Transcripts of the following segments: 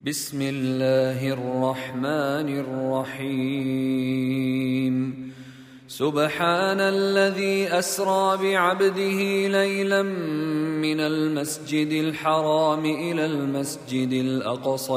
بسم الله الرحمن الرحيم. سبحان الذي أسرى بعبده ليلا من المسجد الحرام إلى المسجد الأقصى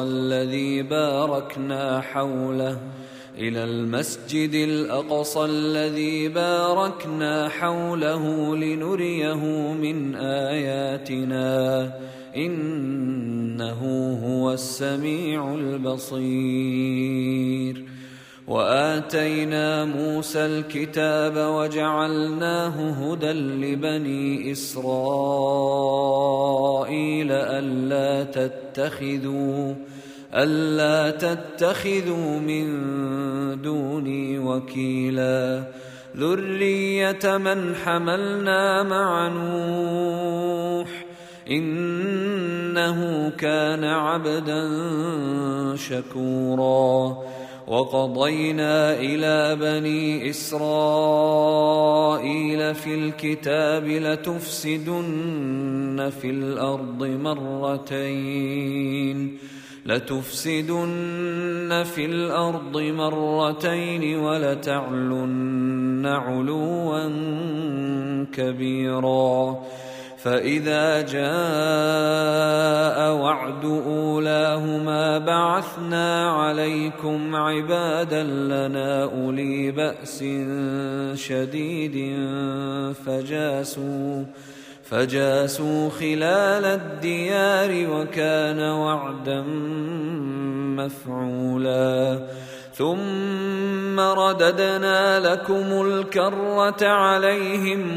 الذي باركنا حوله لنريه من آياتنا إنه هو السميع البصير. وآتينا موسى الكتاب وجعلناه هدى لبني إسرائيل ألا تتخذوا من دوني وكيلا ذرية من حملنا مع نوح إنه كان عبدا شكورا. وقضينا إلى بني إسرائيل في الكتاب لتفسدن في الأرض مرتين ولتعلن علوا كبيرا. فإذا جاء وعد أولاهما بعثنا عليكم عبادا لنا أولي بأس شديد فجاسوا خلال الديار وكان وعدا مفعولا. ثم رددنا لكم الكرة عليهم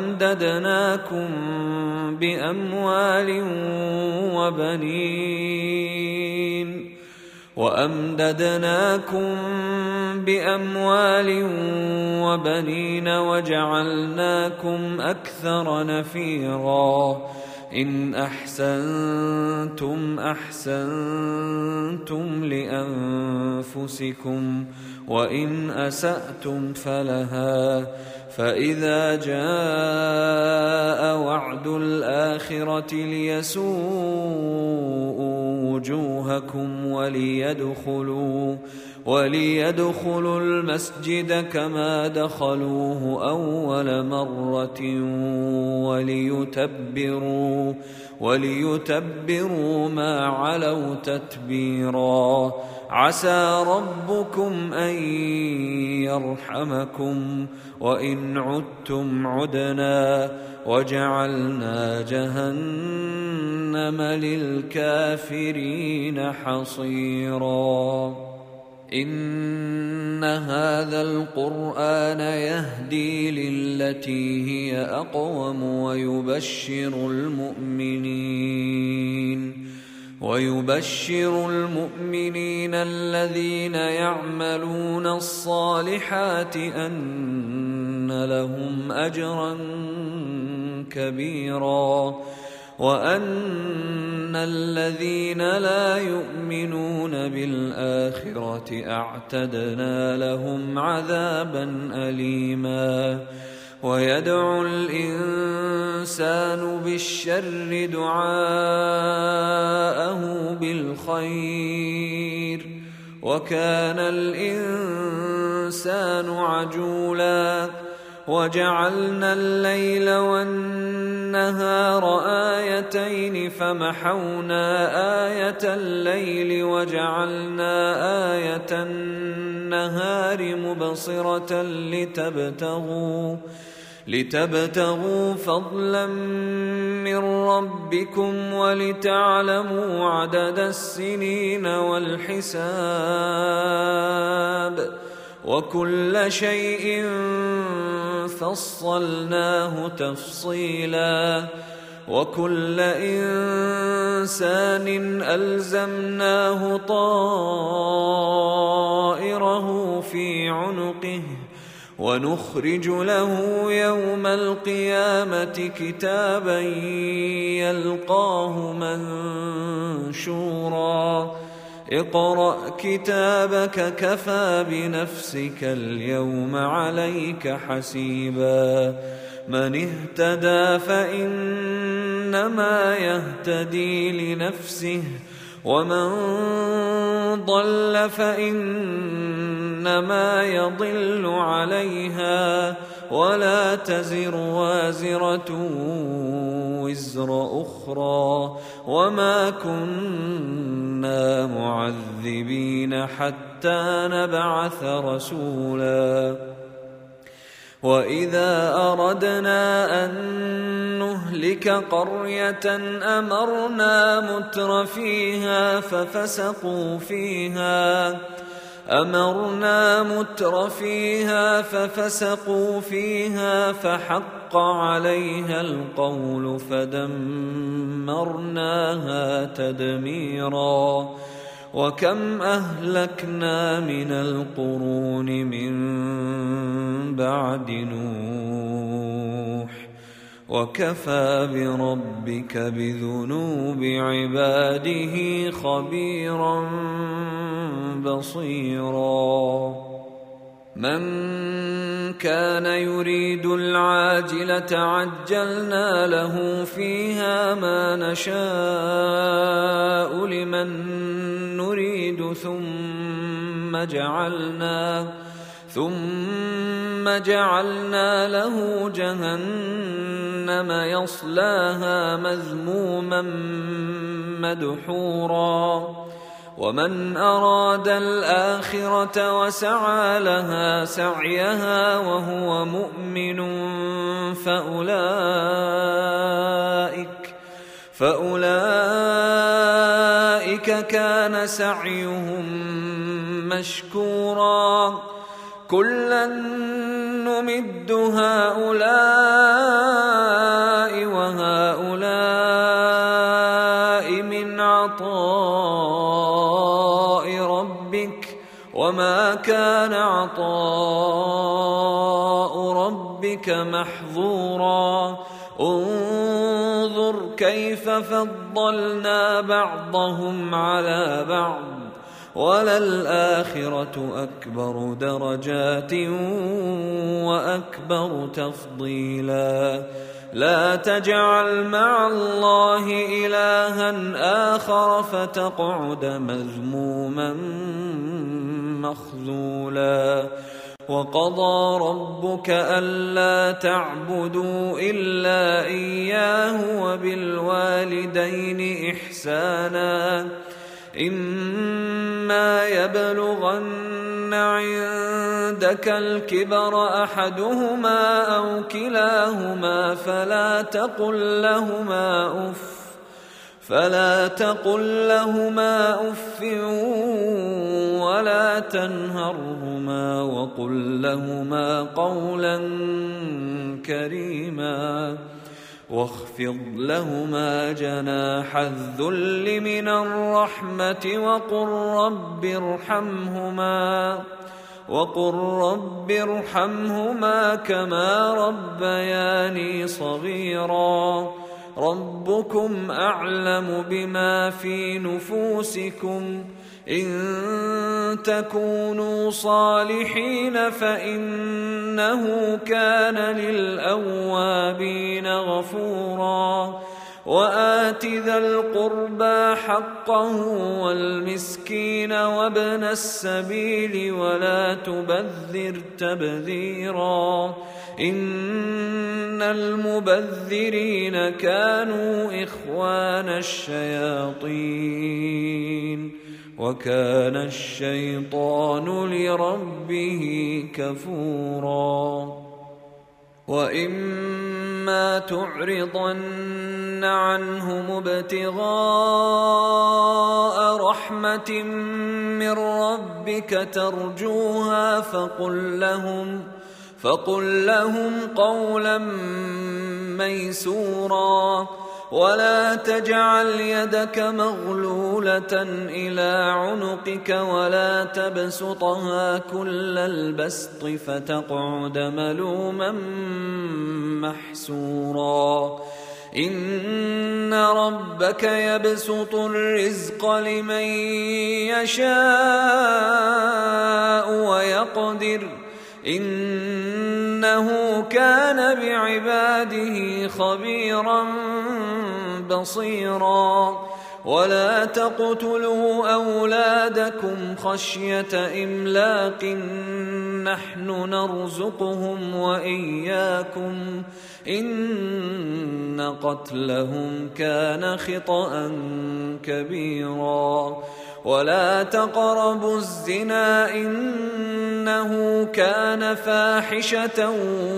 وأمددناكم بأموال وبنين وجعلناكم أكثر نفيرا. إن أحسنتم أحسنتم لأنفسكم وإن أسأتم فلها. فإذا جاء وعد الآخرة ليسوءوا وجوهكم وليدخلوا المسجد كما دخلوه أول مرة وليتبروا ما علوا تتبيرا. عسى ربكم أن يرحمكم وإن عدتم عدنا وجعلنا جهنم للكافرين حصيرا. إن هذا القرآن يهدي للتي هي أقوم ويبشر المؤمنين الذين يعملون الصالحات أن لهم أجرا كبيرا وأن الذين لا يؤمنون بالآخرة أعتدنا لهم عذابا أليما. ويدعو الإنسان بالشر دعاءه بالخير وكان الإنسان عجولا. وجعلنا الليل والنهار آيتين فمحونا آية الليل وجعلنا آية النهار مبصرة لتبتغوا فضلا من ربكم ولتعلموا عدد السنين والحساب وكل شيء فصلناه تفصيلا. وكل إنسان ألزمناه طائره في عنقه ونخرج له يوم القيامة كتابا يلقاه منشورا. اقرأ كتابك كفى بنفسك اليوم عليك حسيبا. من اهتدى فإنما يهتدي لنفسه ومن ضل فإنما يضل عليها ولا تزر وازرة وزر أخرى وما كنا معذبين حتى نبعث رسولا وإذا أردنا أن نهلك قرية أمرنا متر فيها ففسقوا فيها فحق عليها القول فدمرناها تدميرا وكم أهلكنا من القرون من بعد نوح وكفى بربك بذنوب عباده خبيرا بصيرا من كان يريد العاجلة عجلنا له فيها ما نشاء لمن نريد ثم جعلنا له جهنم يصلاها مذموما مدحورا ومن أراد الآخرة وسعى لها سعيها وهو مؤمن فأولئك كان سعيهم مشكورا كلا نمد هؤلاء وهؤلاء من عطاء ربك وما كان عطاء ربك محظورا انظر كيف فضلنا بعضهم على بعض وللآخرة أكبر درجات وأكبر تفضيلا لا تجعل مع الله إلها آخر فتقعد مذموما مخذولا وقضى ربك ألا تعبدوا إلا إياه وبالوالدين إحسانا إما يبلغن عندك الكبر أحدهما أو كلاهما فلا تقل لهما أف ولا تنهرهما وقل لهما قولا كريما واخفض لهما جناح الذل من الرحمة وقل رب ارحمهما كما ربياني صغيرا ربكم أعلم بما في نفوسكم إن تكونوا صالحين فإنه كان للأوابين غفورا وآت ذا القربى حقه والمسكين وابن السبيل ولا تبذر تبذيرا إن المبذرين كانوا إخوان الشياطين وكان الشيطان لربه كفورا وإما تعرضن عنهم ابتغاء رحمة من ربك ترجوها فقل لهم قولا ميسورا ولا تجعل يدك مغلولة إلى عنقك ولا تبسطها كل البسط فتقعد ملوما محسورا إن ربك يبسط الرزق لمن يشاء ويقدر إنه كان بعباده خبيرا بصيرا ولا تقتلوا أولادكم خشية إملاق نحن نرزقهم وإياكم إن قتلهم كان خطأ كبيرا ولا تقربوا الزنا إنه كان فاحشة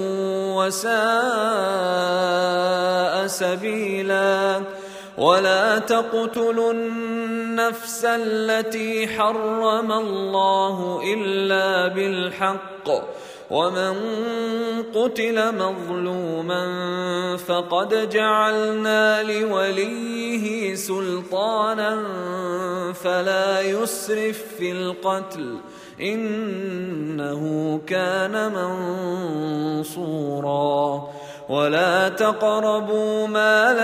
وساء سبيلا ولا تقتلوا النفس التي حرم الله إلا بالحق ومن قتل مظلوما فقد جعلنا لوليه سلطانا فلا يسرف في القتل إنه كان منصورا ولا تقربوا مال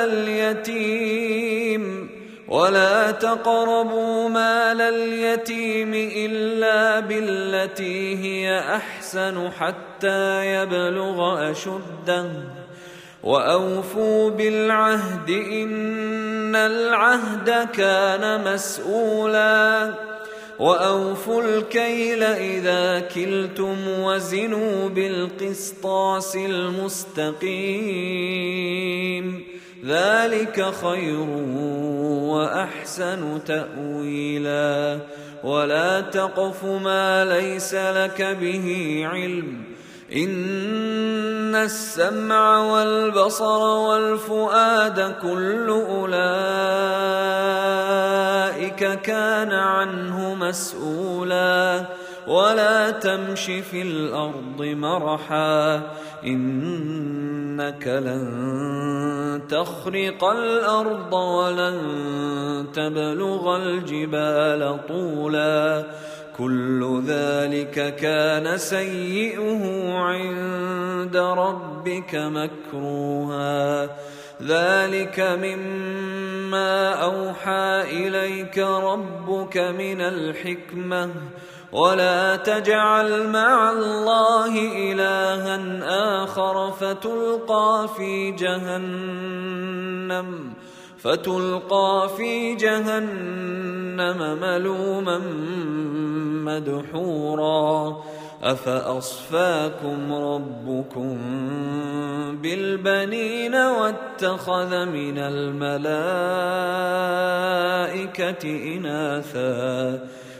اليتيم إلا بالتي هي أحسن حتى يبلغ أشده وأوفوا بالعهد إن العهد كان مسؤولا وأوفوا الكيل إذا كلتم وزنوا بالقسطاس المستقيم ذلك خير وأحسن تأويلا ولا تقف ما ليس لك به علم إن السمع والبصر والفؤاد كل أولئك كان عنه مسؤولا ولا تمش في الأرض مرحا إنك لن تخرق الأرض ولن تبلغ الجبال طولا كل ذلك كان سيئه عند ربك مكروها ذلك مما أوحى إليك ربك من الحكمة ولا تجعل مع الله إلها آخر فتلقى في جهنم ملوما مدحورا أفأصفاكم ربكم بالبنين واتخذ من الملائكة إناثا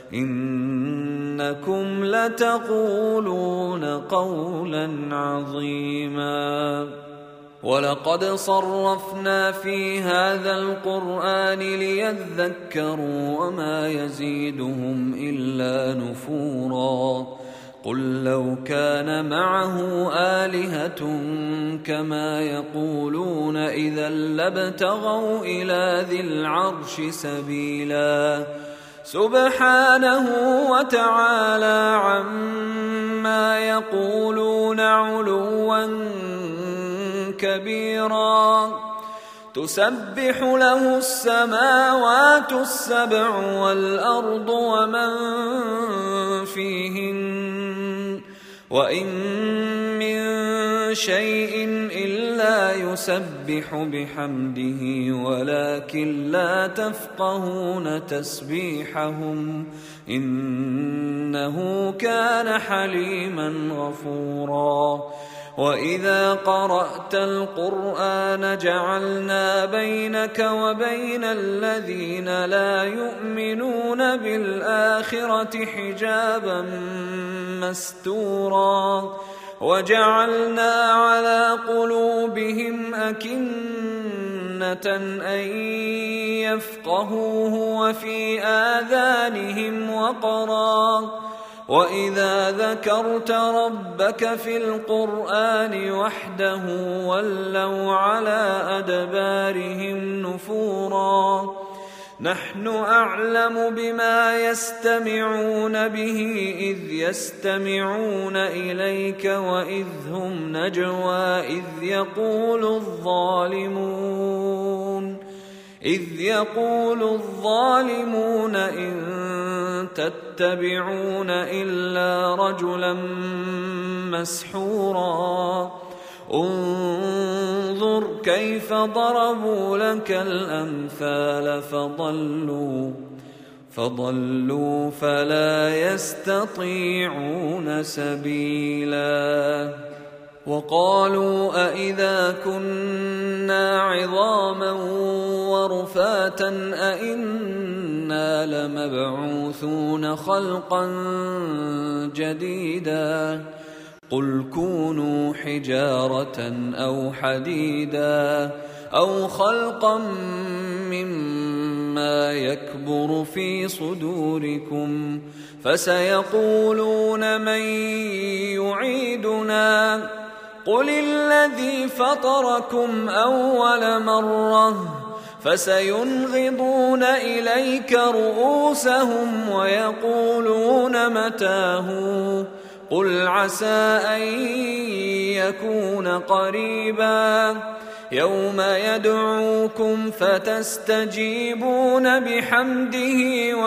إنكم لتقولون قولا عظيما ولقد صرفنا في هذا القرآن ليذكروا وما يزيدهم إلا نفورا قل لو كان معه آلهة كما يقولون إذا لابتغوا إلى ذي العرش سبيلا سبحانه وتعالى عما يقولون علوا كبيرا تسبح له السماوات السبع والأرض ومن فيهن وإن من شيء إلا يسبح بحمده ولكن لا تفقهون تسبيحهم إنه كان حليما غفورا وإذا قرأت القرآن جعلنا بينك وبين الذين لا يؤمنون بالآخرة حجابا مستورا وجعلنا على قلوبهم أكنة أن يفقهوه وفي آذانهم وقرا وإذا ذكرت ربك في القرآن وحده ولوا على أدبارهم نفورا نحن أعلم بما يستمعون به إذ يستمعون إليك وإذ هم نجوى إذ يقول الظالمون إن تتبعون إلا رجلا مسحورا انظر كيف ضربوا لك الأمثال فضلوا فلا يستطيعون سبيلا وقالوا أئذا كنا عظاما ورفاتا أئنا لمبعوثون خلقا جديدا قل كونوا حجارة أو حديدا أو خلقا مما يكبر في صدوركم فسيقولون من يعيدنا قل الذي فطركم أول مرة فسينغضون إليك رؤوسهم ويقولون متاه قل عسى أن يكون قريبا يوم يدعوكم فتستجيبون بحمده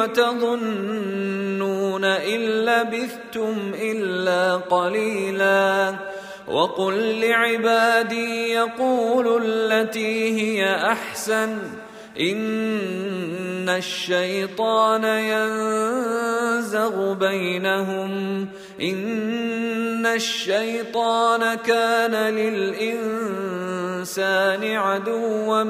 وتظنون إن لبثتم إلا قليلا وقل لعبادي يقولوا التي هي أحسن إن الشيطان ينزغ بينهم إن الشيطان كان للإنسان عدوا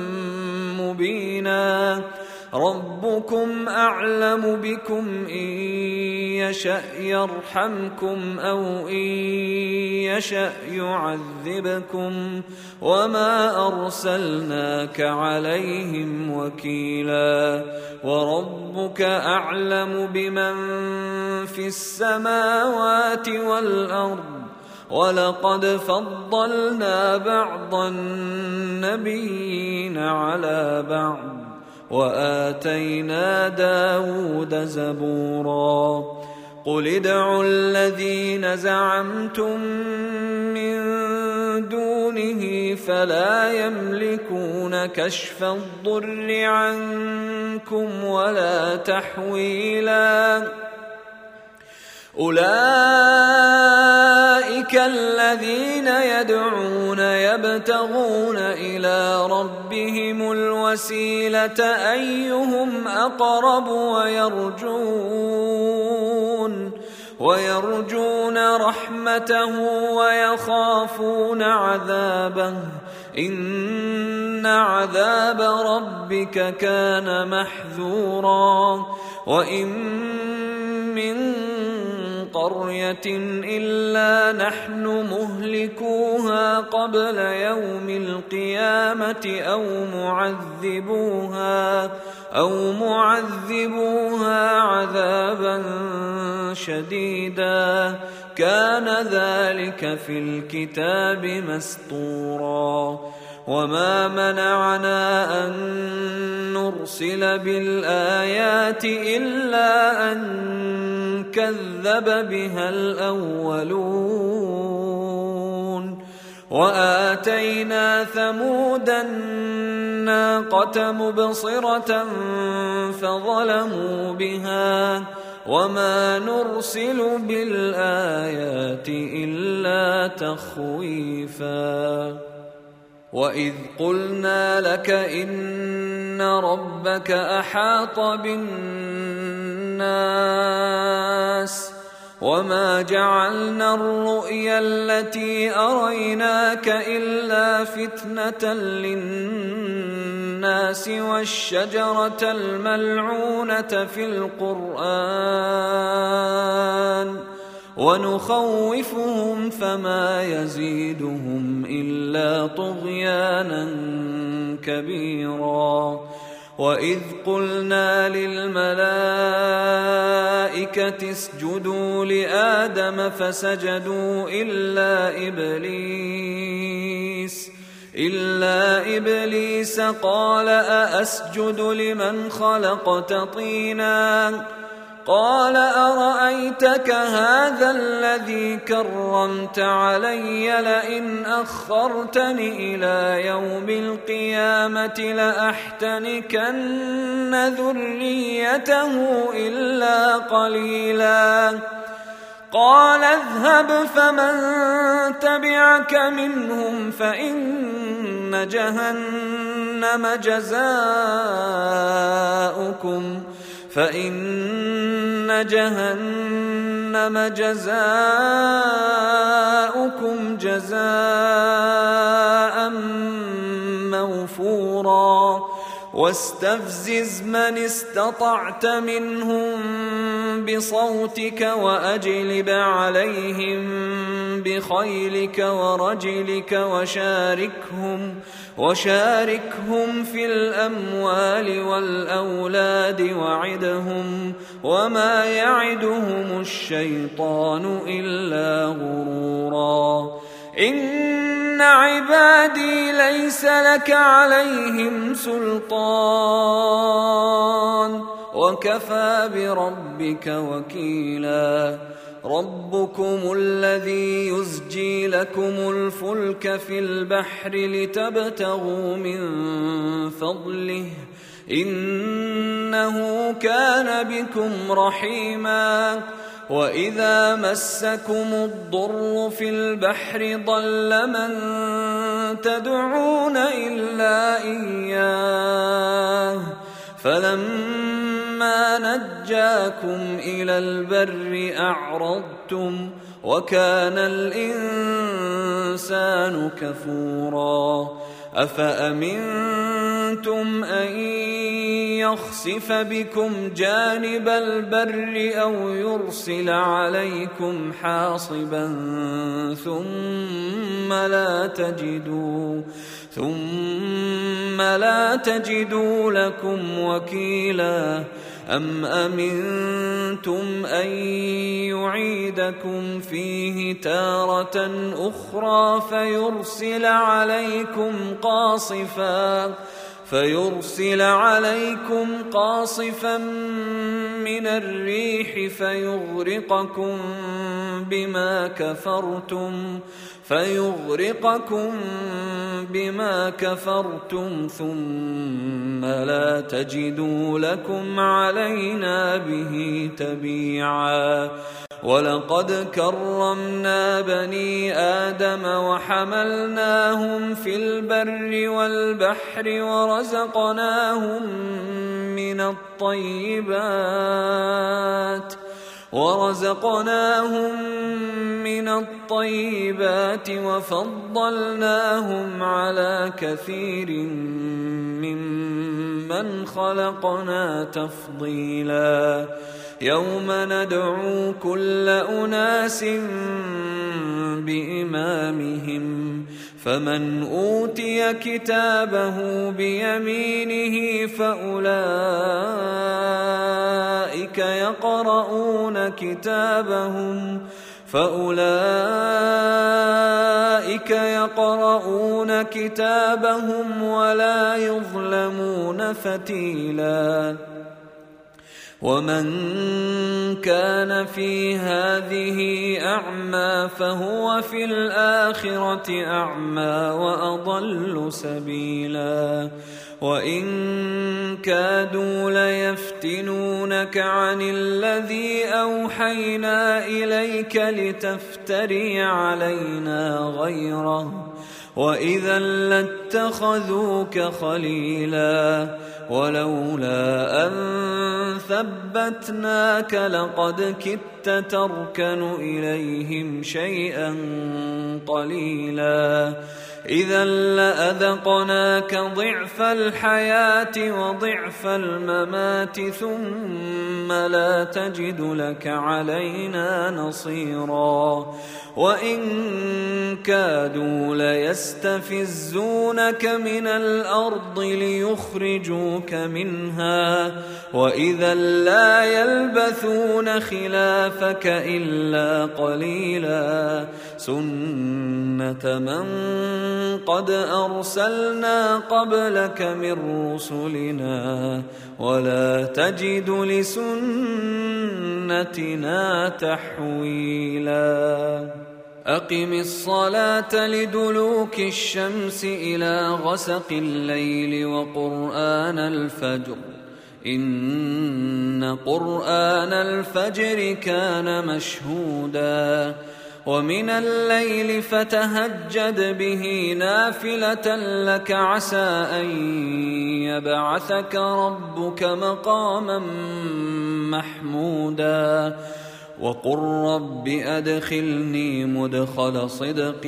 مبينا ربكم أعلم بكم إن يشأ يرحمكم أو إن يشأ يعذبكم وما أرسلناك عليهم وكيلا وربك أعلم بمن في السماوات والأرض ولقد فضلنا بعض النبيين على بعض وآتينا داود زبورا قل ادعوا الذين زعمتم من دونه فلا يملكون كشف الضر عنكم ولا تحويلا أولئك الذين يدعون يبتغون إلى ربهم الوسيلة أيهم أقرب ويرجون رحمته ويخافون عذابه إن عذاب ربك كان محذورا وإن من قرية إلا نحن مهلكوها قبل يوم القيامة أو معذبوها عذابا شديدا كان ذلك في الكتاب مسطورا وما منعنا أن نرسل بالآيات إلا أن كذب بها الأولون وآتينا ثمود الناقة مبصرة فظلموا بها وما نرسل بالآيات إلا تخويفا وإذ قلنا لك إن ربك أحاط بالناس وما جعلنا الرؤيا التي أريناك إلا فتنة للناس والشجرة الملعونة في القرآن ونخوفهم فما يزيدهم إلا طغيانا كبيرا وإذ قلنا للملائكة اسجدوا لآدم فسجدوا إلا إبليس قال أأسجد لمن خلقت طينا قال أرأيتك هذا الذي كرمت علي لئن أخرتني إلى يوم القيامة لأحتنكن ذريته إلا قليلا قال اذهب فمن تبعك منهم فإن جهنم جزاؤكم جزاء موفورا واستفزز من استطعت منهم بصوتك وأجلب عليهم بخيلك ورجلك وشاركهم في الأموال والأولاد وعدهم وما يعدهم الشيطان إلا غرورا إن عبادي ليس لك عليهم سلطان وكفى بربك وكيلا ربكم الذي يزجي لكم الفلك في البحر لتبتغوا من فضله إنه كان بكم رحيما وإذا مسكم الضر في البحر ضل من تدعون إلا إياه فلما نجاكم إلى البر أعرضتم وكان الإنسان كفورا أفأمنتم أن يخسف بكم جانب البر أو يرسل عليكم حاصبا ثم لا تجدوا لكم وكيلا أم أمنتم أن يعيدكم فيه تارة أخرى فيرسل عليكم قاصفا من الريح فيغرقكم بما كفرتم ثم لا تجدوا لكم علينا به تبيعا ولقد كرمنا بني آدم وحملناهم في البر والبحر ورزقناهم من الطيبات وفضلناهم على كثير ممن خلقنا تفضيلا يوم ندعو كل أناس بإمامهم فمن أوتي كتابه بيمينه فأولئك يقرؤون كتابهم ولا يظلمون فتيلا ومن كان في هذه أعمى فهو في الآخرة أعمى وأضل سبيلا وإن كادوا ليفتنونك عن الذي أوحينا إليك لتفتري علينا غيره وإذا لاتخذوك خليلا ولولا أن ثبتناك لقد كدت تركن إليهم شيئا قليلا إذا لأذقناك ضعف الحياة وضعف الممات ثم لا تجد لك علينا نصيرا وإن كادوا ليستفزونك من الأرض ليخرجوك منها وإذا لا يلبثون خلافك إلا قليلا سنة من قد أرسلنا قبلك من رسلنا ولا تجد لسنتنا تحويلا أقم الصلاة لدلوك الشمس إلى غسق الليل وقرآن الفجر إن قرآن الفجر كان مشهودا ومن الليل فتهجد به نافلة لك عسى أن يبعثك ربك مقاما محمودا وقل رب أدخلني مدخل صدق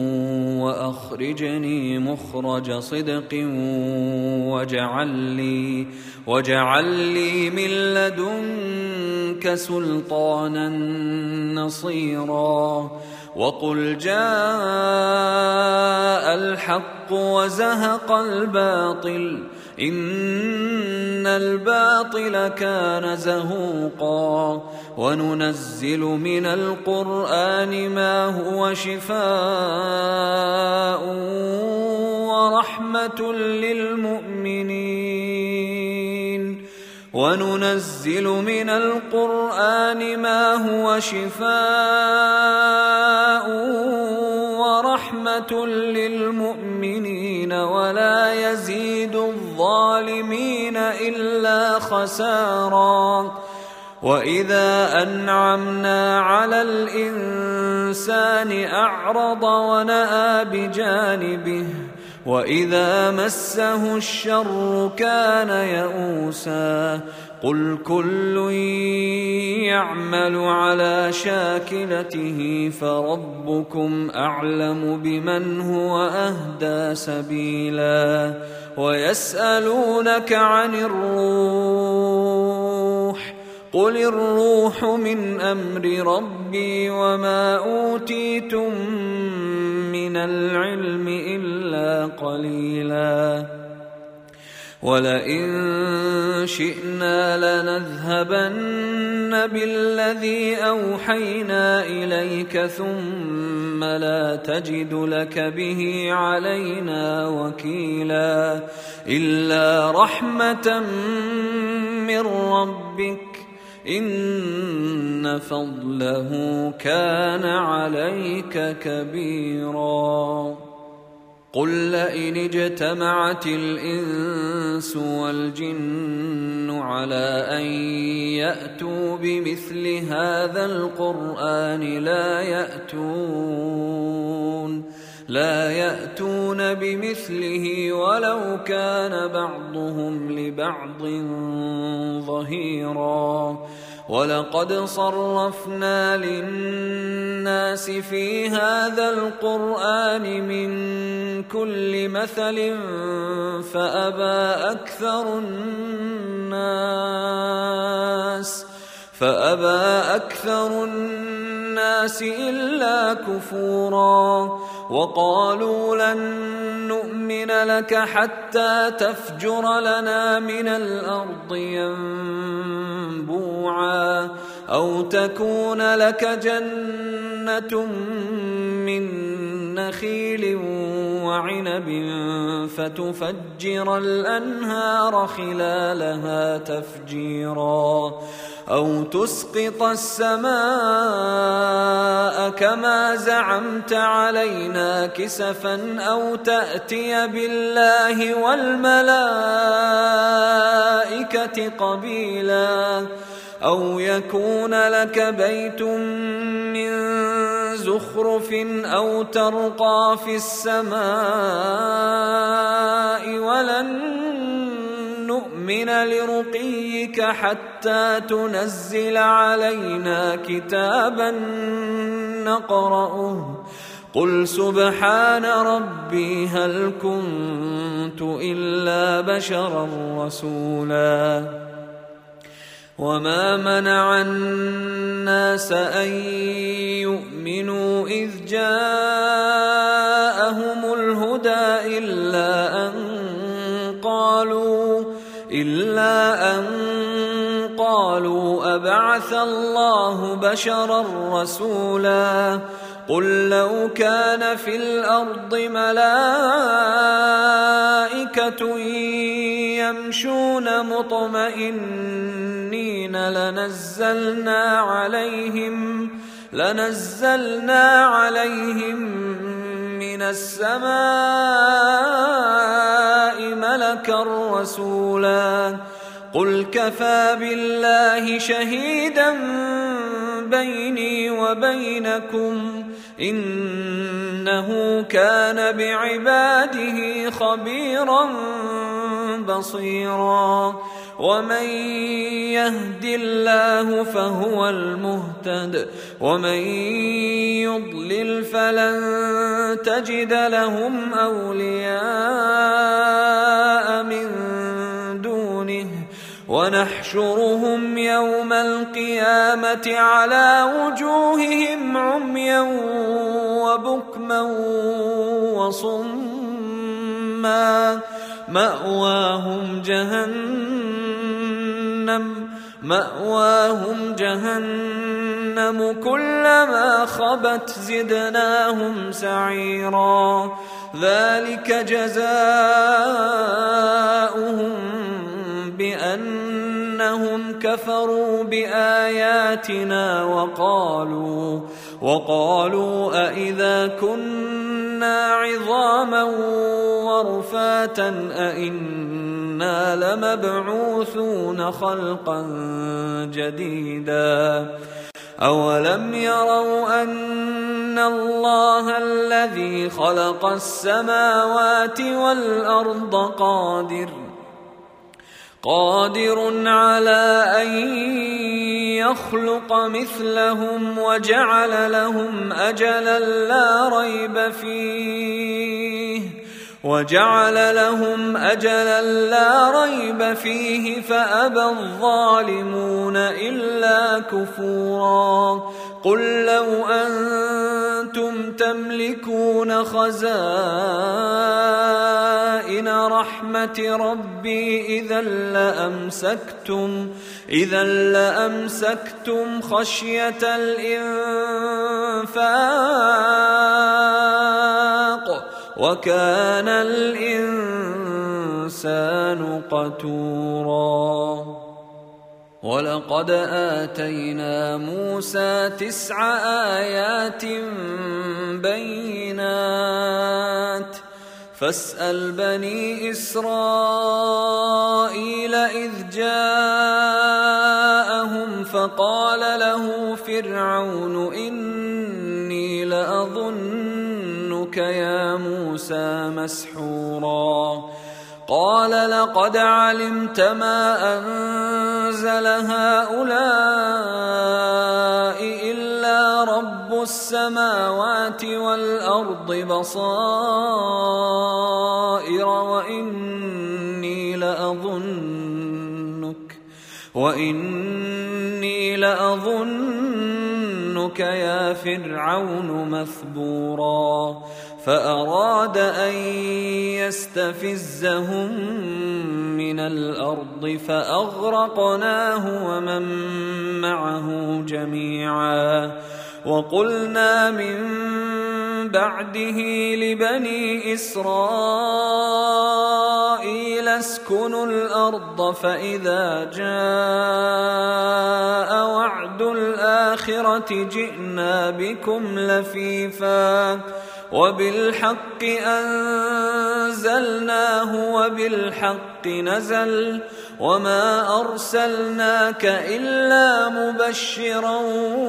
وأخرجني مخرج صدق واجعل لي من لدنك سلطانا نصيرا وقل جاء الحق وزهق الباطل إن الباطل كان زهوقا وننزل من القرآن ما هو شفاء ورحمة للمؤمنين ولا يزيد الظالمين إلا خسارا وإذا أنعمنا على الإنسان أعرض ونأى بجانبه وإذا مسه الشر كان يئوسا قل كل يعمل على شاكلته فربكم أعلم بمن هو أهدى سبيلا ويسألونك عن الروح قل الروح من أمر ربي وما أوتيتم من العلم إلا قليلا ولئن شئنا لنذهبن بالذي أوحينا إليك ثم لا تجد لك به علينا وكيلا إلا رحمة من ربك إن فضله كان عليك كبيرا قل لئن اجتمعت الإنس والجن على أن يأتوا بمثل هذا القرآن لا يأتون بمثله ولو كان بعضهم لبعض ظهيرا ولقد صرفنا للناس في هذا القرآن من كل مثل فأبى أكثر الناس إلا كفورا وقالوا لن نؤمن لك حتى تفجر لنا من الأرض ينبوعا أو تكون لك جنة من نخيل وعنب فتفجر الأنهار خلالها تفجيرا أو تسقط السماء كما زعمت علينا كسفا أو تأتي بالله والملائكة قبيلا أو يكون لك بيت من زخرف أو ترقى في السماء ولن نؤمن لرقيك حتى تنزل علينا كتابا نقرأه قل سبحان ربي هل كنت إلا بشرا رسولا وما منع الناس أن يؤمنوا إذ جاءهم الهدى إلا أن قالوا أبعث الله بشرا رسولا قل لو كان في الأرض ملائكة يمشون مطمئنين لنزلنا عليهم من السماء ملكا رسولا قل كفى بالله شهيدا بيني وبينكم إنه كان بعباده خبيرا بصيرا ومن يهد الله فهو المهتد ومن يضلل فلن تجد لهم أولياء من دونه ونحشرهم يوم القيامة على وجوههم عميا وبكما وصما مأواهم جهنم كلما خبت زدناهم سعيرا ذلك جزاؤهم بأنهم كفروا بآياتنا وقالوا أإذا كنا عظاما ورفاتا أإنا لمبعوثون خلقا جديدا أولم يروا أن الله الذي خلق السماوات والأرض قادر على أن يخلق مثلهم وجعل لهم أجلا لا ريب فيه فأبى الظالمون إلا كفورا قل لو أنتم تملكون خزائن رحمة ربي إذا لأمسكتم خشية الإنفاق وكان الإنسان قتورا ولقد آتينا موسى 9 آيات بينات فاسأل بني إسرائيل إذ جاءهم فقال له فرعون إني لأظنك يا موسى مسحورا قال لقد علمت ما أنزل هؤلاء إلا رب السماوات والأرض بصائر وإني لأظنك يا فرعون مثبورا فأراد أن يستفزهم من الأرض فأغرقناه ومن معه جميعا وقلنا من بعده لبني إسرائيل اسكنوا الأرض فإذا جاء وعد الآخرة جئنا بكم لفيفا وبالحق أنزلناه وبالحق نزل وما أرسلناك إلا مبشرا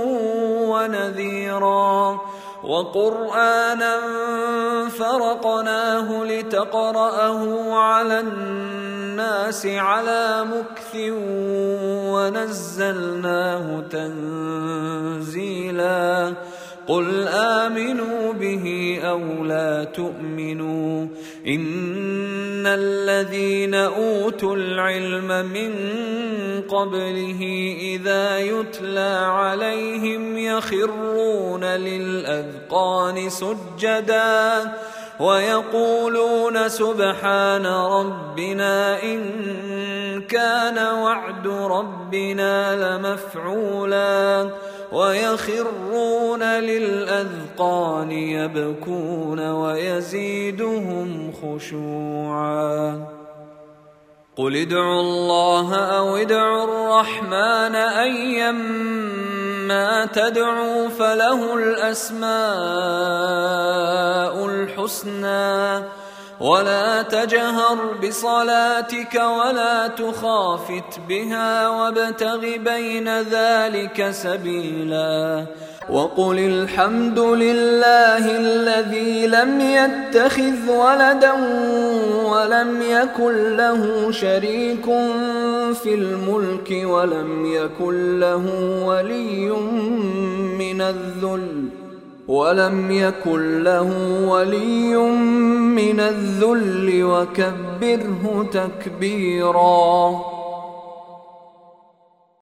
ونذيرا وقرآنا فرقناه لتقرأه على الناس على مكث ونزلناه تنزيلا قل آمنوا به أو لا تؤمنوا إن الذين أوتوا العلم من قبله إذا يتلى عليهم يخرون للأذقان سجدا ويقولون سبحان ربنا إن كان وعد ربنا لمفعولا ويخرون للأذقان يبكون ويزيدهم خشوعا قل ادعوا الله أو ادعوا الرحمن أيما تدعوا فله الأسماء الحسنى ولا تجهر بصلاتك ولا تخافت بها وابتغ بين ذلك سبيلا وقل الحمد لله الذي لم يتخذ ولدا ولم يكن له شريك في الملك ولم يكن له ولي من الذل وكبره تكبيرا.